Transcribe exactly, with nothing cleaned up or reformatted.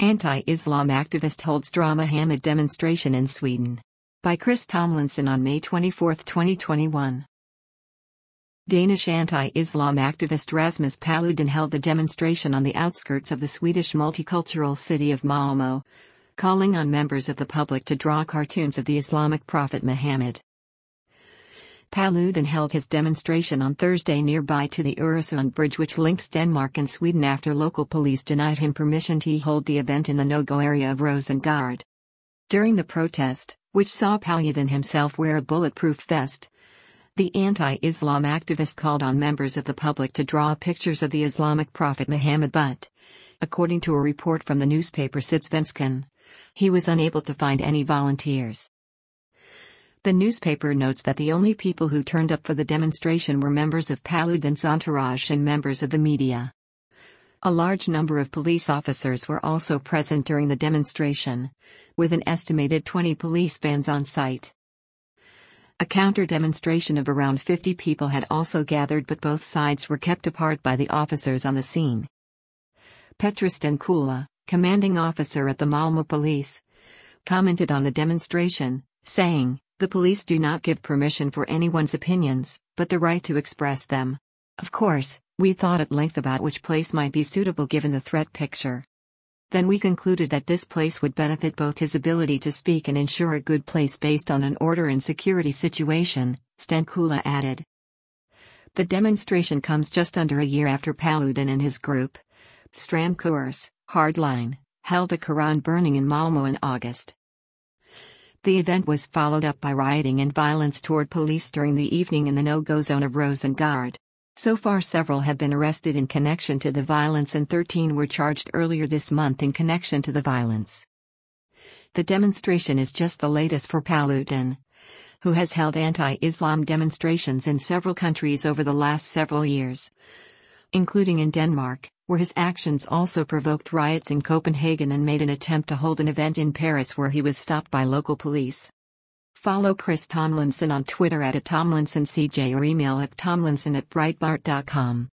Anti-Islam activist holds Dra Muhammad demonstration in Sweden. By Chris Tomlinson on May twenty-fourth, twenty twenty-one. Danish anti-Islam activist Rasmus Paludan held a demonstration on the outskirts of the Swedish multicultural city of Malmö, calling on members of the public to draw cartoons of the Islamic prophet Muhammad. Paludan held his demonstration on Thursday nearby to the Öresund bridge which links Denmark and Sweden after local police denied him permission to hold the event in the no-go area of Rosengård. During the protest, which saw Paludan himself wear a bulletproof vest, the anti-Islam activist called on members of the public to draw pictures of the Islamic prophet Muhammad but, according to a report from the newspaper Sydsvenskan, he was unable to find any volunteers. The newspaper notes that the only people who turned up for the demonstration were members of Paludan's entourage and members of the media. A large number of police officers were also present during the demonstration, with an estimated twenty police vans on site. A counter-demonstration of around fifty people had also gathered, but both sides were kept apart by the officers on the scene. Petra Stenkula, commanding officer at the Malmö police, commented on the demonstration, saying, "The police do not give permission for anyone's opinions, but the right to express them. Of course, we thought at length about which place might be suitable given the threat picture. Then we concluded that this place would benefit both his ability to speak and ensure a good place based on an order and security situation," Stenkula added. The demonstration comes just under a year after Paludan and his group, Stramkurs, Hardline, held a Quran burning in Malmö in August. The event was followed up by rioting and violence toward police during the evening in the no-go zone of Rosengård. So far several have been arrested in connection to the violence and thirteen were charged earlier this month in connection to the violence. The demonstration is just the latest for Paludan, who has held anti-Islam demonstrations in several countries over the last several years, including in Denmark, where his actions also provoked riots in Copenhagen and made an attempt to hold an event in Paris where he was stopped by local police. Follow Chris Tomlinson on Twitter at Tomlinson C J or email at tomlinson at breitbart dot com.